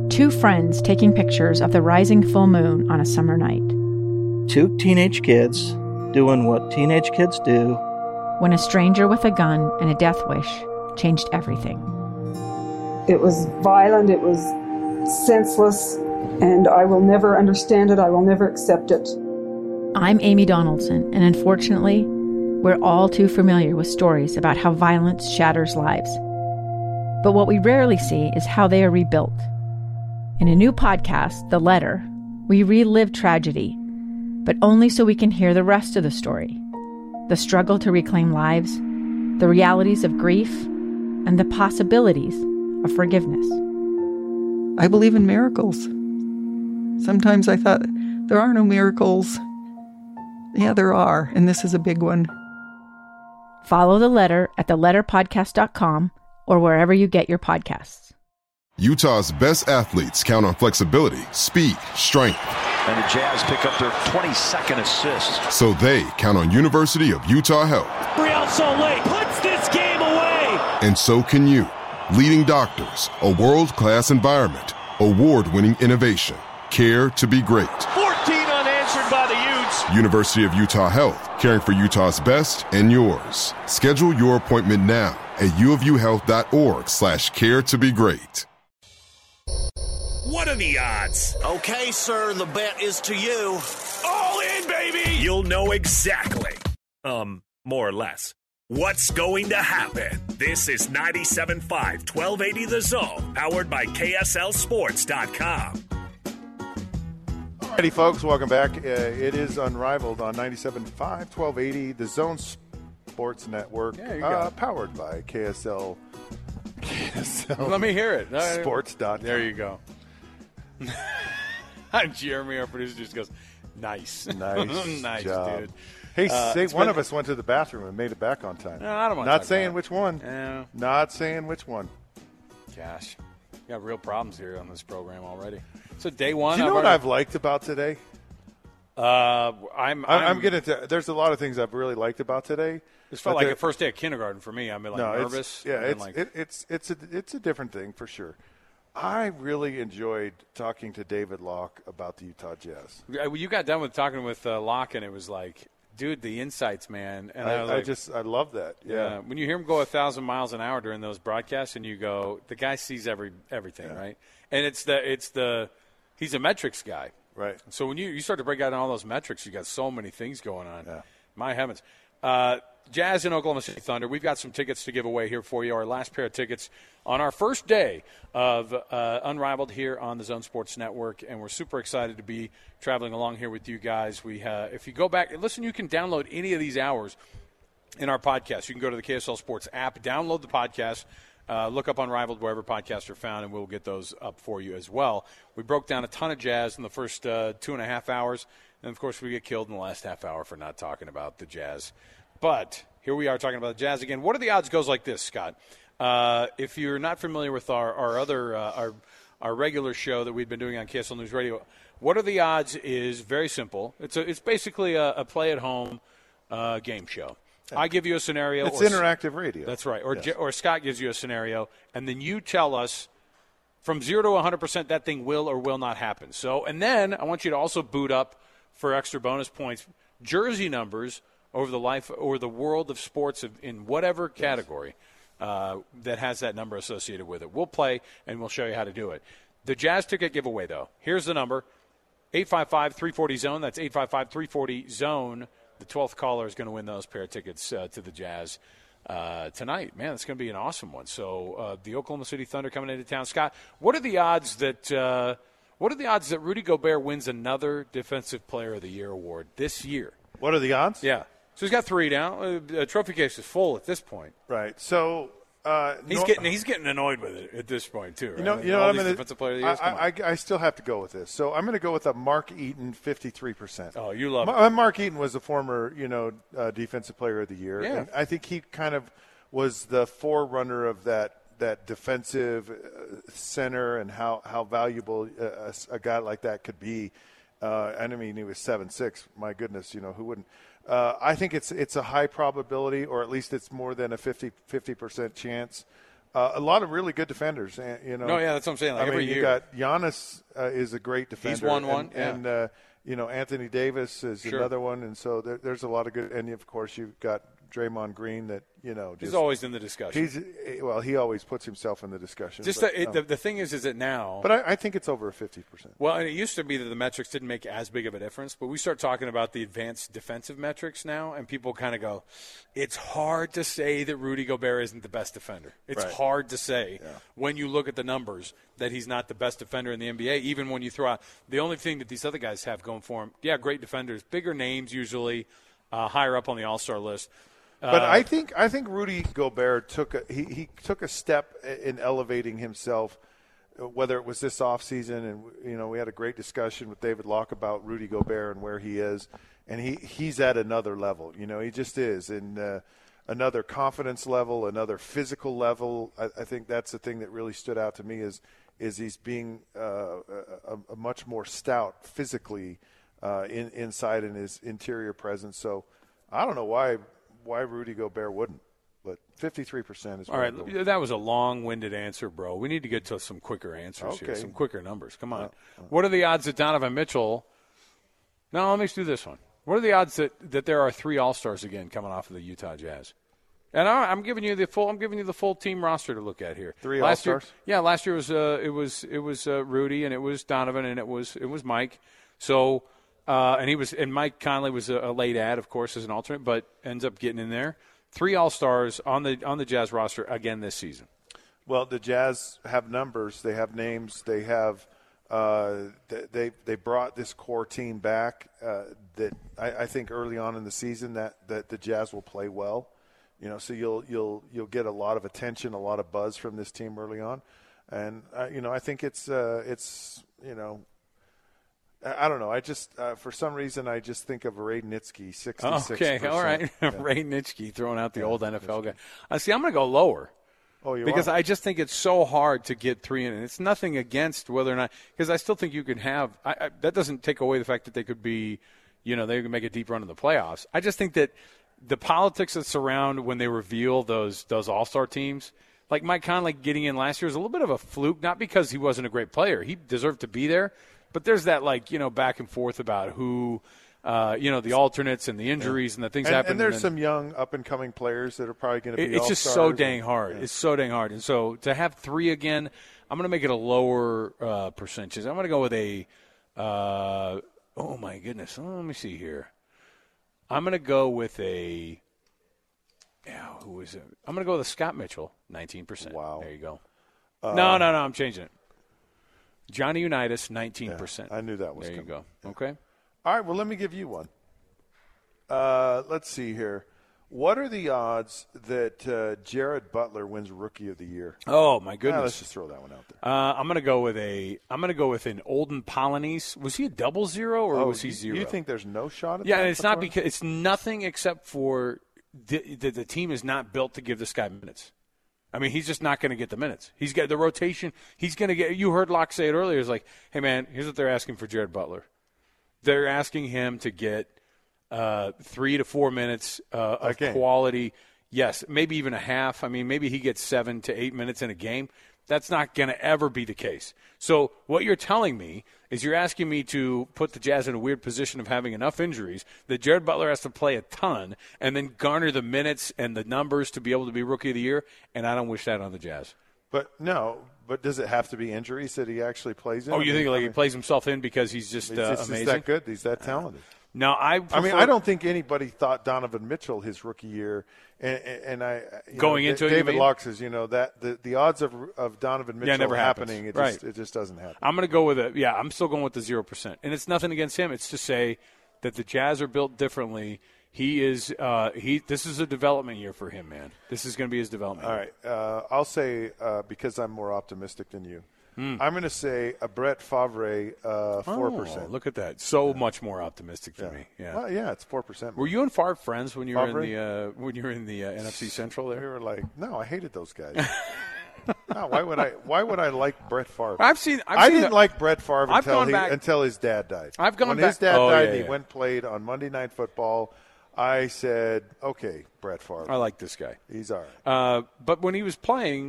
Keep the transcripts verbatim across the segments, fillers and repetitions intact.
Two friends taking pictures of the rising full moon on a summer night. Two teenage kids doing what teenage kids do. When a stranger with a gun and a death wish changed everything. It was violent, it was senseless, and I will never understand it, I will never accept it. I'm Amy Donaldson, and unfortunately, we're all too familiar with stories about how violence shatters lives. But what we rarely see is how they are rebuilt. In a new podcast, The Letter, we relive tragedy, but only so we can hear the rest of the story. The struggle to reclaim lives, the realities of grief, and the possibilities of forgiveness. I believe in miracles. Sometimes I thought, there are no miracles. Yeah, there are, and this is a big one. Follow The Letter at the letter podcast dot com or wherever you get your podcasts. Utah's best athletes count on flexibility, speed, strength. And the Jazz pick up their twenty-second assist. So they count on University of Utah Health. Real Soleil puts this game away. And so can you. Leading doctors, a world-class environment, award-winning innovation, care to be great. fourteen unanswered by the Utes. University of Utah Health, caring for Utah's best and yours. Schedule your appointment now at uofuhealth.org slash care to be great. What are the odds? Okay, sir, the bet is to you. All in, baby! You'll know exactly. Um, more or less. What's going to happen? This is ninety-seven point five, twelve eighty The Zone, powered by K S L Sports dot com. Alrighty, folks, welcome back. Uh, it is Unrivaled on ninety-seven point five, twelve eighty The Zone Sports Network, yeah, you got uh, it. powered by K S L. K S L Let me hear it. Sports dot com. There you go. Jeremy, our producer, just goes, nice. Nice, nice, job. dude. Hey, uh, say, one been, of us went to the bathroom and made it back on time. No, I don't want to Not talk saying about which one. Yeah. Not saying which one. Gosh, we got real problems here on this program already. So day one. Do you know I've what already, I've liked about today? Uh, I'm. I'm, I'm getting to. There's a lot of things I've really liked about today. This felt like the first day of kindergarten for me. I'm like no, nervous. It's, yeah, it's like, it, it's it's a it's a different thing for sure. I really enjoyed talking to David Locke about the Utah Jazz. You got done with talking with uh, Locke, and it was like, dude, the insights, man. And I, I, was I like, just I love that. Yeah. yeah. When you hear him go a thousand miles an hour during those broadcasts, and you go, the guy sees every everything, yeah. right? And it's the it's the he's a metrics guy, right? So when you you start to break out all those metrics, you got so many things going on. Yeah. My heavens. Uh, Jazz and Oklahoma City Thunder. We've got some tickets to give away here for you. Our last pair of tickets on our first day of uh, Unrivaled here on the Zone Sports Network, and we're super excited to be traveling along here with you guys. We, uh, if you go back and listen, you can download any of these hours in our podcast. You can go to the K S L Sports app, download the podcast, uh, look up Unrivaled wherever podcasts are found, and we'll get those up for you as well. We broke down a ton of Jazz in the first uh, two and a half hours, and of course we get killed in the last half hour for not talking about the Jazz. But here we are talking about the Jazz again. What are the odds goes like this, Scott? Uh, if you're not familiar with our, our other uh, our our regular show that we've been doing on K S L News Radio, what are the odds is very simple. It's a, it's basically a, a play-at-home uh, game show. I give you a scenario. It's or, interactive radio. That's right. Or, yes. J- or Scott gives you a scenario, and then you tell us from zero to one hundred percent that thing will or will not happen. So, and then I want you to also boot up for extra bonus points jersey numbers over the life or the world of sports of, in whatever category uh, that has that number associated with it. We'll play, and we'll show you how to do it. The Jazz ticket giveaway, though. Here's the number, eight five five, three four zero, zone. That's eight five five, three four zero, zone. The twelfth caller is going to win those pair of tickets uh, to the Jazz uh, tonight. Man, it's going to be an awesome one. So uh, the Oklahoma City Thunder coming into town. Scott, what are the odds that uh, what are the odds that Rudy Gobert wins another Defensive Player of the Year award this year? What are the odds? Yeah. So he's got three now. Uh, a trophy case is full at this point. Right. So uh, he's no, getting he's getting annoyed with it at this point too. Right? You know, you know All what I'm these going defensive player of the years, I, I, I still have to go with this. So I'm going to go with a Mark Eaton fifty-three percent. Oh, you love Ma- it. Mark Eaton was a former, you know, uh, defensive player of the year. Yeah. And I think he kind of was the forerunner of that that defensive uh, center and how how valuable uh, a, a guy like that could be. Uh, and I mean, he was seven six. My goodness, you know, who wouldn't? Uh, I think it's it's a high probability, or at least it's more than a fifty percent chance Uh, a lot of really good defenders, you know. No, yeah, that's what I'm saying. Like I every mean, year. you got Giannis uh, is a great defender. He's won one, and, yeah. and uh, you know, Anthony Davis is Sure. another one, and so there, there's a lot of good. And of course, you've got Draymond Green that you know. Just, he's always in the discussion. He's well, he always puts himself in the discussion. Just but, the, it, um, the the thing is, is that now. But I, I think it's over fifty percent. Well, and it used to be that the metrics didn't make as big of a difference, but we start talking about the advanced defensive metrics now, and people kind of go, it's hard to say that Rudy Gobert isn't the best defender. It's Right. hard to say Yeah. when you look at the numbers that he's not the best defender in the N B A, even when you throw out the only thing that these other guys have going for him. Yeah, great defenders, bigger names usually, uh, higher up on the All-Star list. But Uh, I think I think Rudy Gobert took a, he, he took a step in elevating himself, whether it was this offseason, and you know we had a great discussion with David Locke about Rudy Gobert and where he is, and he, he's at another level. You know, he just is, and uh, another confidence level, another physical level. I, I think that's the thing that really stood out to me is is he's being uh, a, a much more stout physically uh, in, inside in his interior presence. So I don't know why. Why Rudy Gobert wouldn't, but fifty-three percent is all right. That was a long-winded answer, bro. We need to get to some quicker answers here, Okay. some quicker numbers. Come on. Uh, uh. What are the odds that Donovan Mitchell – no, let me do this one. What are the odds that, that there are three All-Stars again coming off of the Utah Jazz? And I, I'm giving you the full. I'm giving you the full team roster to look at here. Three last All-Stars? Year, yeah, last year was uh, it was it was uh, Rudy and it was Donovan and it was it was Mike. So uh, and he was and Mike Conley was a, a late ad, of course, as an alternate, but ends up getting in there. Three All-Stars on the on the Jazz roster again this season. Well, the Jazz have numbers. They have names. They have. Uh, they they brought this core team back. Uh, that I, I think early on in the season that, that the Jazz will play well. You know, so you'll you'll you'll get a lot of attention, a lot of buzz from this team early on, and uh, you know I think it's uh, it's you know. I don't know. I just, uh, for some reason, I just think of Ray Nitsky, sixty-six percent. Okay, all right. Yeah. Ray Nitsky throwing out the yeah, old N F L guy. I see. I'm going to go lower. Oh, you because are? I just think it's so hard to get three in. And it's nothing against whether or not – because I still think you can have I, I, – that doesn't take away the fact that they could be – you know, they can make a deep run in the playoffs. I just think that the politics that surround when they reveal those those all-star teams – like Mike Conley getting in last year was a little bit of a fluke, not because he wasn't a great player. He deserved to be there. But there's that, like, you know, back and forth about who, uh, you know, the alternates and the injuries yeah. and the things and, happen. And there's and some young up-and-coming players that are probably going to be It's all-stars. just so dang and, hard. Yeah. It's so dang hard. And so to have three again, I'm going to make it a lower uh, percentage. I'm going to go with a uh, – oh, my goodness. Oh, let me see here. I'm going to go with a – yeah, who is it? I'm going to go with a Scott Mitchell, nineteen percent. Wow. There you go. Uh, no, no, no, I'm changing it. Johnny Unitas, nineteen percent. Yeah, I knew that was There coming. you go. Okay. All right, well, let me give you one. Uh, let's see here. What are the odds that uh, Jared Butler wins Rookie of the Year? Oh my goodness! Ah, let's just throw that one out there. Uh, I'm going to go with a. I'm going to go with an Olden Polynice. Was he a double zero or oh, was he zero? You think there's no shot at yeah, that? and it's not because it's nothing except for the, the, the team is not built to give this guy minutes. I mean, he's just not going to get the minutes. He's got the rotation. He's going to get. You heard Locke say it earlier. It's like, hey man, here's what they're asking for Jared Butler. They're asking him to get uh, three to four minutes uh, of okay. quality. Yes, maybe even a half. I mean, maybe he gets seven to eight minutes in a game. That's not going to ever be the case. So what you're telling me is you're asking me to put the Jazz in a weird position of having enough injuries that Jared Butler has to play a ton and then garner the minutes and the numbers to be able to be Rookie of the Year, and I don't wish that on the Jazz. But no, but does it have to be injuries that he actually plays in? Oh, you I think mean, like I he mean, plays himself in because he's just, he's uh, just amazing? He's that good. He's that talented. No, I. I mean, prefer- I don't think anybody thought Donovan Mitchell his rookie year, and, and I you going know, into David it, you mean? Locke says, you know, that the, the odds of of Donovan Mitchell yeah, never happening, happens. it just right. it just doesn't happen. I'm going to go with it. Yeah, I'm still going with the zero percent, and it's nothing against him. It's to say that the Jazz are built differently. He is. Uh, he. This is a development year for him, man. This is going to be his development. All year. right, uh, I'll say uh, because I'm more optimistic than you. Hmm. I'm going to say a Brett Favre uh, four percent. Oh, look at that! So yeah. much more optimistic than yeah. me. Yeah, well, yeah, it's four percent. Were you and Favre friends when you were Favre? in the uh, when you were in the uh, N F C Central? There, we were like, no, I hated those guys. no, why would I? Why would I like Brett Favre? I've seen. I've I seen didn't the, like Brett Favre I've until gone he, back, until his dad died. I've gone when back. his dad oh, died, yeah, and he yeah. went and played on Monday Night Football. I said, okay, Brett Favre. I like this guy. He's all right. Uh, but when he was playing,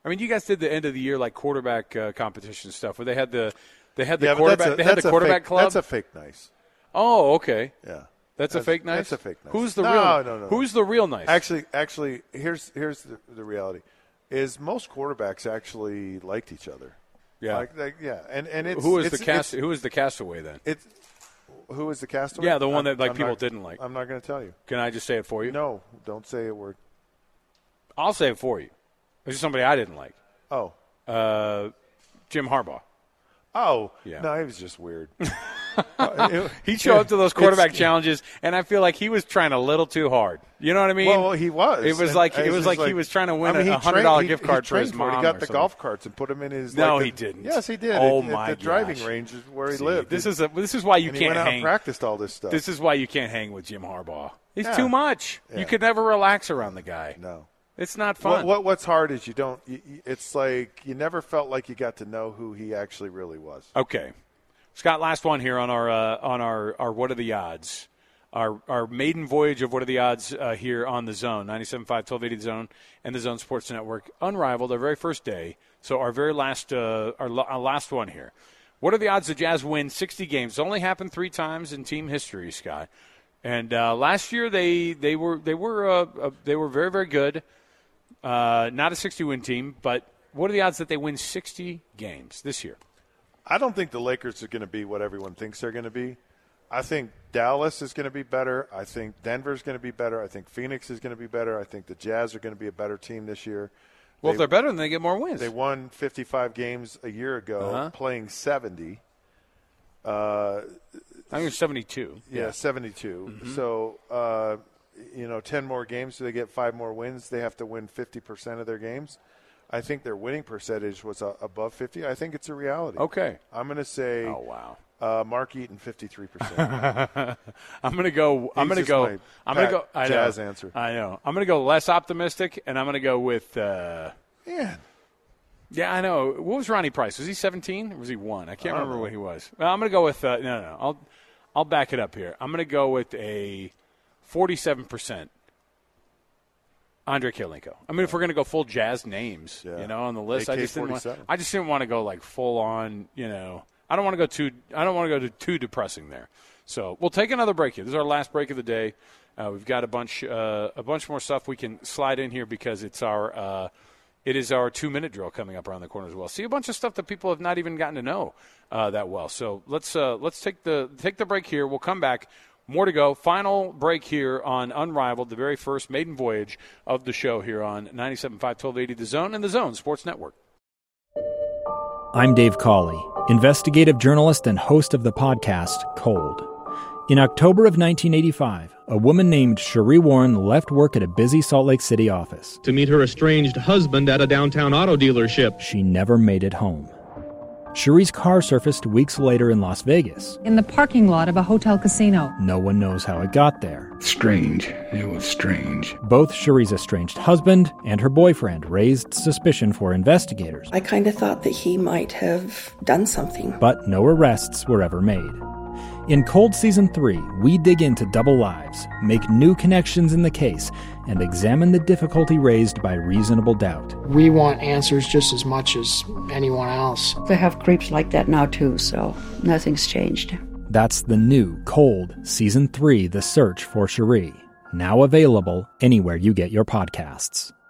I mean, you guys did the end of the year like quarterback uh, competition stuff where they had the they had the yeah, quarterback a, they had the quarterback fake, club. That's a fake nice. Oh, okay. Yeah. That's, that's a fake nice. That's a fake nice. Who's the no, real? No, no, no. Who's the real nice? Actually, actually, here's here's the, the reality: is most quarterbacks actually liked each other. Yeah, like, like, yeah, and and it's who is it's, the cast? Who is the castaway then? It's who is the castaway? Yeah, the one I'm, that like I'm people not, didn't like. I'm not going to tell you. Can I just say it for you? No, don't say a word. I'll say it for you. This is somebody I didn't like. Oh, uh, Jim Harbaugh. Oh, yeah. No, he was just weird. He'd show up to those quarterback challenges, and I feel like he was trying a little too hard. You know what I mean? Well, he was. It was and like it was was like, like he was trying to win I mean, a hundred dollar trained, gift he, card he for his for mom. It. He got or the something. golf carts and put them in his. No, like, he didn't. Yes, he did. Oh it, my The driving gosh. range is where he See, lived. This is a, this is why you and can't he went out hang. and practiced all this stuff. This is why you can't hang with Jim Harbaugh. He's yeah. too much. Yeah. You could never relax around the guy. No. It's not fun. What, what, what's hard is you don't. You, it's like you never felt like you got to know who he actually really was. Okay, Scott. Last one here on our uh, on our, our what are the odds? Our our maiden voyage of what are the odds uh, here on the Zone ninety-seven point five, twelve eighty The Zone and the Zone Sports Network. Unrivaled, our very first day. So our very last uh, our, our last one here. What are the odds the Jazz win sixty games? It's only happened three times in team history, Scott. And uh, last year they they were they were uh, uh, they were very very good. Uh, not a sixty-win team, but what are the odds that they win sixty games this year? I don't think the Lakers are going to be what everyone thinks they're going to be. I think Dallas is going to be better. I think Denver's going to be better. I think Phoenix is going to be better. I think the Jazz are going to be a better team this year. Well, they, if they're better, then they get more wins. They won fifty-five games a year ago, uh-huh. playing seventy. Uh, I think it's seventy-two. Yeah, yeah. seventy-two. Mm-hmm. So, uh, you know, ten more games, so they get five more wins. They have to win fifty percent of their games. I think their winning percentage was uh, above fifty. I think it's a reality. Okay. I'm going to say oh, wow. Uh, Mark Eaton, fifty-three percent. I'm going to go. I'm going to go. I'm going to go. I Jazz know, answer. I know. I'm going to go less optimistic, and I'm going to go with. Uh, Man. Yeah, I know. What was Ronnie Price? Was he seventeen or was he one? I can't I remember know. what he was. Well, I'm going to go with. Uh, no, no, no. I'll, I'll back it up here. I'm going to go with a forty-seven percent. Andre Kirilenko. I mean, if we're going to go full Jazz names, yeah. you know, on the list, I just didn't want. I just didn't want to go like full on. You know, I don't want to go too. I don't want to go to too depressing there. So we'll take another break here. This is our last break of the day. Uh, we've got a bunch, uh, a bunch more stuff we can slide in here because it's our, uh, it is our two-minute drill coming up around the corner as well. See a bunch of stuff that people have not even gotten to know uh, that well. So let's uh, let's take the take the break here. We'll come back. More to go. Final break here on Unrivaled, the very first maiden voyage of the show here on ninety-seven point five, twelve eighty The Zone and the Zone Sports Network. I'm Dave Cawley, investigative journalist and host of the podcast Cold. In October of nineteen eighty-five, a woman named Cherie Warren left work at a busy Salt Lake City office to meet her estranged husband at a downtown auto dealership. She never made it home. Cherie's car surfaced weeks later in Las Vegas. In the parking lot of a hotel casino. No one knows how it got there. Strange. It was strange. Both Cherie's estranged husband and her boyfriend raised suspicion for investigators. I kind of thought that he might have done something. But no arrests were ever made. In Cold Season three, we dig into double lives, make new connections in the case, and examine the difficulty raised by reasonable doubt. We want answers just as much as anyone else. They have creeps like that now too, so nothing's changed. That's the new Cold Season three, The Search for Cherie. Now available anywhere you get your podcasts.